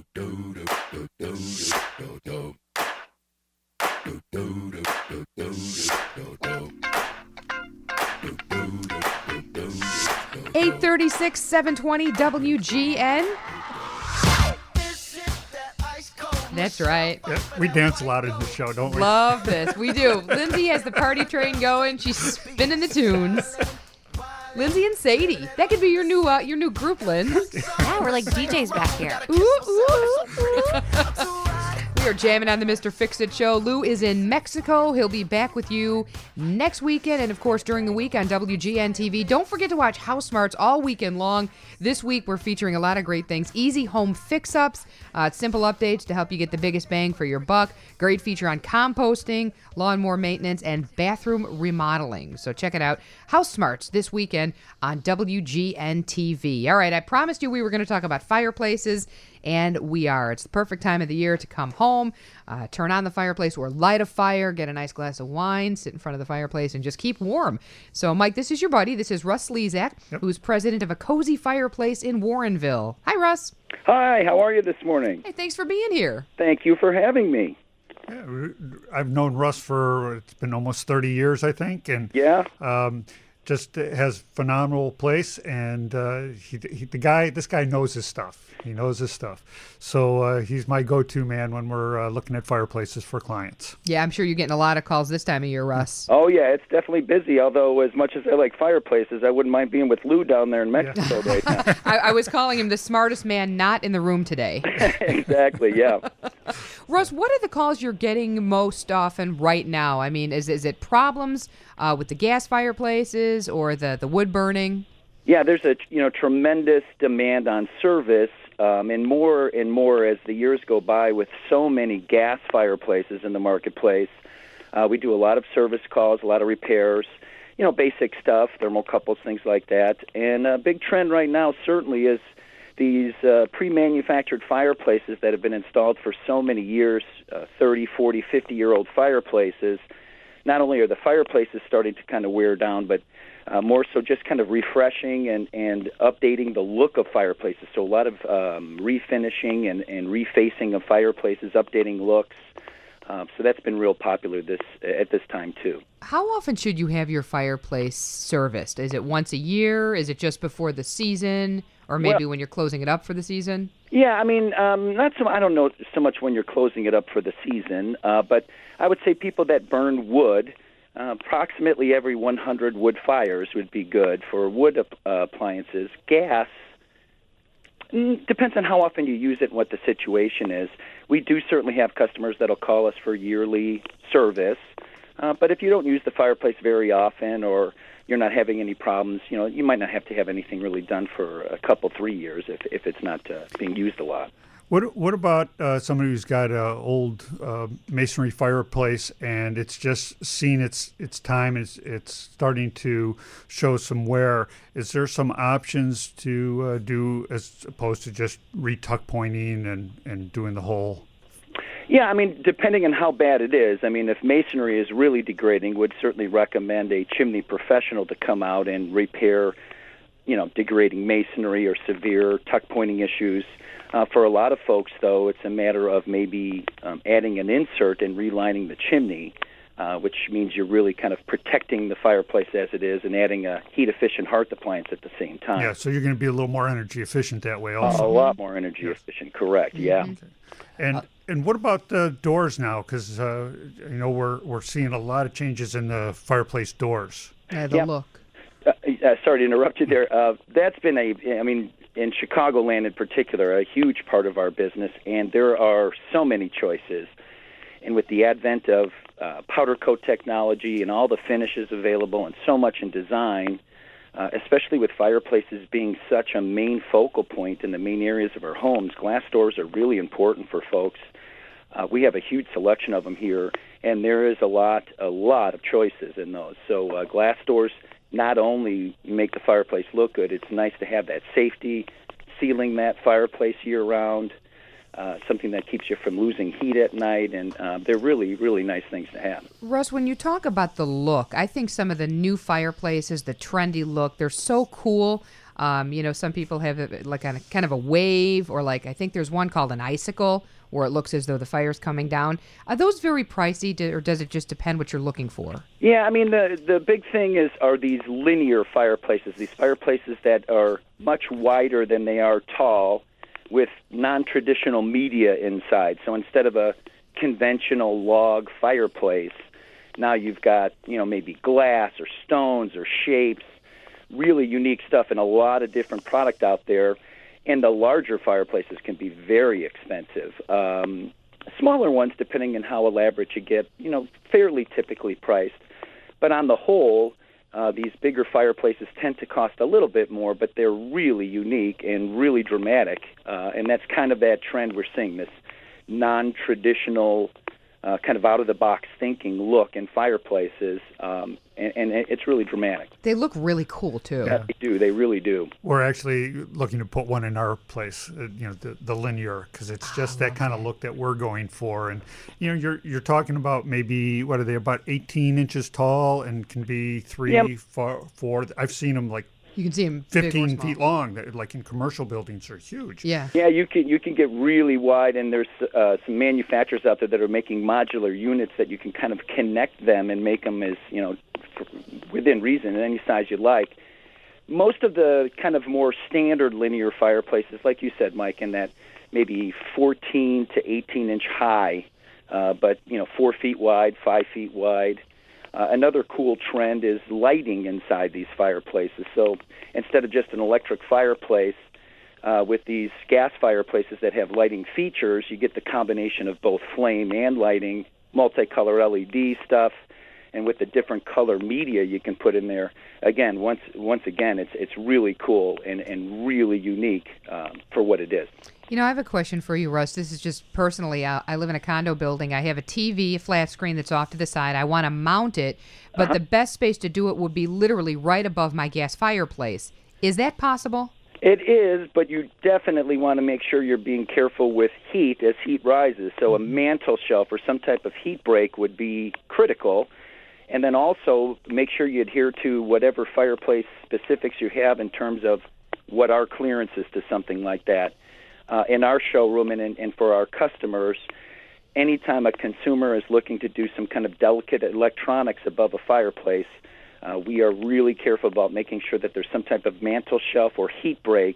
.836 720 WGN. That's right. Yeah, we dance a lot in this show, don't we? Love this. We do. Lindsay has the party train going. She's spinning the tunes. Lindsay and Sadie. That could be your new group, Lynn. Yeah, we're like DJs back here. Ooh. We are jamming on the Mr. Fix-It Show. Lou is in Mexico. He'll be back with you next weekend and, of course, during the week on WGN TV. Don't forget to watch House Smarts all weekend long. This week, we're featuring a lot of great things. Easy home fix-ups, simple updates to help you get the biggest bang for your buck. Great feature on composting, lawnmower maintenance, and bathroom remodeling. So check it out. House Smarts this weekend on WGN TV. All right, I promised you we were going to talk about fireplaces, and we are. It's the perfect time of the year to come home, turn on the fireplace or light a fire, get a nice glass of wine, sit in front of the fireplace, and just keep warm. So, Mike, this is your buddy. This is Russ Lezak, who's president of A Cozy Fireplace in Warrenville. Hi, Russ. Hi, how are you this morning? Hey, thanks for being here. Thank you for having me. Yeah, I've known Russ for, it's been almost 30 years, I think. And yeah. Just has phenomenal place, and this guy knows his stuff. He knows his stuff. So he's my go-to man when we're looking at fireplaces for clients. Yeah, I'm sure you're getting a lot of calls this time of year, Russ. Oh, yeah, it's definitely busy, although as much as I like fireplaces, I wouldn't mind being with Lou down there in Mexico right now. I was calling him the smartest man not in the room today. Exactly, yeah. Russ, what are the calls you're getting most often right now? I mean, is it problems with the gas fireplaces or the wood burning? Yeah, there's a tremendous demand on service, and more as the years go by with so many gas fireplaces in the marketplace. We do a lot of service calls, a lot of repairs, basic stuff, thermocouples, things like that. And a big trend right now certainly is these pre-manufactured fireplaces that have been installed for so many years, 30, 40, 50-year-old fireplaces. Not only are the fireplaces starting to kind of wear down, but more so just kind of refreshing and updating the look of fireplaces. So a lot of refinishing and refacing of fireplaces, updating looks. So that's been real popular at this time, too. How often should you have your fireplace serviced? Is it once a year? Is it just before the season? Or maybe when you're closing it up for the season? Yeah, I mean, I don't know so much when you're closing it up for the season, but I would say people that burn wood, approximately every 100 wood fires would be good for wood appliances. Gas, depends on how often you use it and what the situation is. We do certainly have customers that'll call us for yearly service, but if you don't use the fireplace very often or you're not having any problems, you might not have to have anything really done for a couple, 3 years if it's not being used a lot. What about somebody who's got an old masonry fireplace and it's just seen its time, it's starting to show some wear? Is there some options to do as opposed to just retuck pointing and doing the whole? Yeah, I mean, depending on how bad it is. I mean, if masonry is really degrading, would certainly recommend a chimney professional to come out and repair, degrading masonry or severe tuck pointing issues. For a lot of folks, though, it's a matter of maybe adding an insert and relining the chimney, which means you're really kind of protecting the fireplace as it is and adding a heat-efficient hearth appliance at the same time. Yeah, so you're going to be a little more energy efficient that way also. A lot more energy efficient, correct, yeah. Okay. And what about the doors now? Because, we're seeing a lot of changes in the fireplace doors. The look. Sorry to interrupt you there. That's been in Chicagoland in particular, a huge part of our business, and there are so many choices. And with the advent of powder coat technology and all the finishes available and so much in design, especially with fireplaces being such a main focal point in the main areas of our homes, glass doors are really important for folks. We have a huge selection of them here, and there is a lot of choices in those. So glass doors not only make the fireplace look good, it's nice to have that safety, sealing that fireplace year-round, something that keeps you from losing heat at night, and they're really, really nice things to have. Russ, when you talk about the look, I think some of the new fireplaces, the trendy look, they're so cool. Some people have it like on a kind of a wave, or like I think there's one called an icicle, where it looks as though the fire's coming down. Are those very pricey, or does it just depend what you're looking for? Yeah, I mean, the big thing are these linear fireplaces, these fireplaces that are much wider than they are tall, with non-traditional media inside. So instead of a conventional log fireplace, now you've got, maybe glass or stones or shapes, really unique stuff, and a lot of different product out there. And the larger fireplaces can be very expensive. Smaller ones, depending on how elaborate you get, fairly typically priced. But on the whole, these bigger fireplaces tend to cost a little bit more, but they're really unique and really dramatic. And that's kind of that trend we're seeing, this non-traditional, kind of out-of-the-box thinking look in fireplaces, and it's really dramatic. They look really cool, too. Yeah, they do. They really do. We're actually looking to put one in our place, the linear, because it's just that kind of look that we're going for. And, you're talking about maybe, what are they, about 18 inches tall and can be 4. I've seen them like you can see them 15 feet long, that, like in commercial buildings, are huge. Yeah, you can get really wide, and there's some manufacturers out there that are making modular units that you can kind of connect them and make them as, within reason, in any size you like. Most of the kind of more standard linear fireplaces, like you said, Mike, in that maybe 14 to 18 inch high, but 4 feet wide, 5 feet wide. Another cool trend is lighting inside these fireplaces. So instead of just an electric fireplace, with these gas fireplaces that have lighting features, you get the combination of both flame and lighting, multicolor LED stuff, and with the different color media you can put in there. Again, once again, it's really cool and really unique for what it is. I have a question for you, Russ. This is just personally, I live in a condo building. I have a TV, a flat screen that's off to the side. I want to mount it, but the best space to do it would be literally right above my gas fireplace. Is that possible? It is, but you definitely want to make sure you're being careful with heat as heat rises. So a mantle shelf or some type of heat break would be critical. And then also make sure you adhere to whatever fireplace specifics you have in terms of what our clearance is to something like that. In our showroom and for our customers, anytime a consumer is looking to do some kind of delicate electronics above a fireplace, we are really careful about making sure that there's some type of mantle shelf or heat break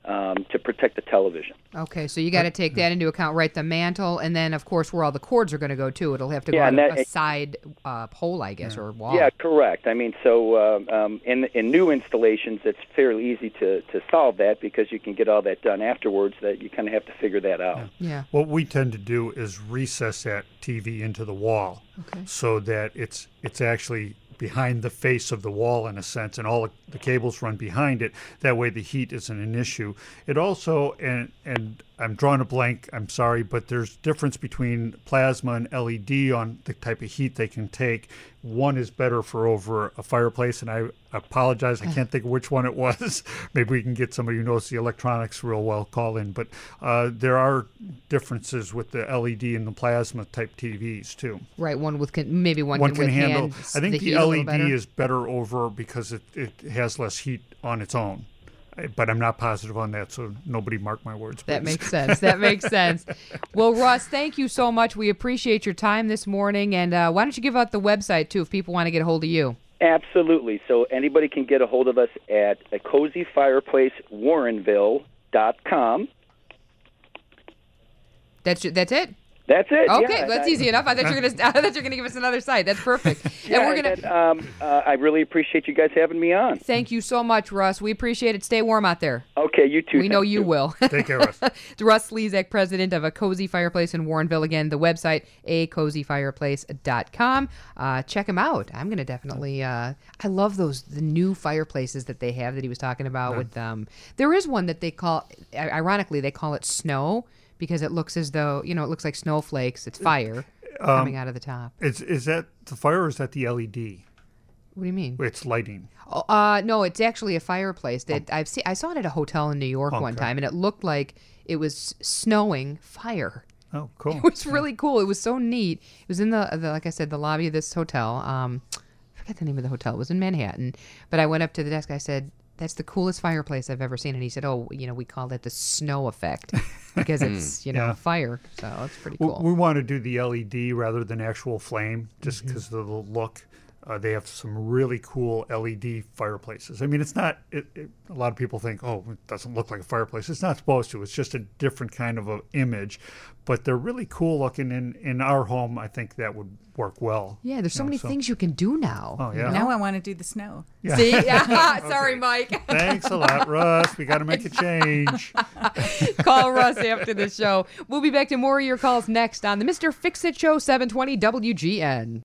to protect the television. Okay, so you got to take that into account, right? The mantle, and then, of course, where all the cords are going to go, too. It'll have to go on a side hole, I guess, or wall. Yeah, correct. I mean, so in new installations, it's fairly easy to solve that because you can get all that done afterwards, that you kind of have to figure that out. Yeah. What we tend to do is recess that TV into the wall so that it's actually behind the face of the wall in a sense, and all the cables run behind it. That way the heat isn't an issue. It also, and I'm drawing a blank, I'm sorry, but there's difference between plasma and LED on the type of heat they can take. One is better for over a fireplace, and I apologize, I can't think of which one it was. Maybe we can get somebody who knows the electronics real well call in. But there are differences with the LED and the plasma type TVs too. Right, one can handle. I think the LED is better over because it has less heat on its own. But I'm not positive on that, so nobody mark my words. That makes sense. That makes sense. Well, Russ, thank you so much. We appreciate your time this morning. And why don't you give out the website, too, if people want to get a hold of you? Absolutely. So anybody can get a hold of us at cozyfireplacewarrenville.com. That's it? That's it. Okay, yeah. That's easy enough. I thought you were gonna give us another site. That's perfect. Yeah, and we're gonna. I really appreciate you guys having me on. Thank you so much, Russ. We appreciate it. Stay warm out there. Okay, you too. We know you will. Take care, Russ. It's Russ Slezak, president of A Cozy Fireplace in Warrenville. Again, the website, acozyfireplace.com. Check him out. I'm gonna definitely. I love the new fireplaces that they have that he was talking about with them. There is one that they call, ironically, they call it Snow. Because it looks as though, it looks like snowflakes. It's fire coming out of the top. Is that the fire or is that the LED? What do you mean? It's lighting. No, it's actually a fireplace. That I saw it at a hotel in New York one time, and it looked like it was snowing fire. Oh, cool. It was really cool. It was so neat. It was in the like I said, the lobby of this hotel. I forget the name of the hotel. It was in Manhattan. But I went up to the desk. I said, That's the coolest fireplace I've ever seen. And he said, oh, we call it the snow effect because it's, Yeah. fire. So it's pretty cool. We want to do the LED rather than actual flame just because of the look. They have some really cool LED fireplaces. I mean, it's not, a lot of people think, oh, it doesn't look like a fireplace. It's not supposed to. It's just a different kind of a image. But they're really cool looking. In our home, I think that would work well. Yeah, there's so many things you can do now. Oh, yeah. Now I want to do the snow. Yeah. See? Sorry, Mike. Thanks a lot, Russ. We got to make a change. Call Russ after the show. We'll be back to more of your calls next on the Mr. Fix-It Show, 720 WGN.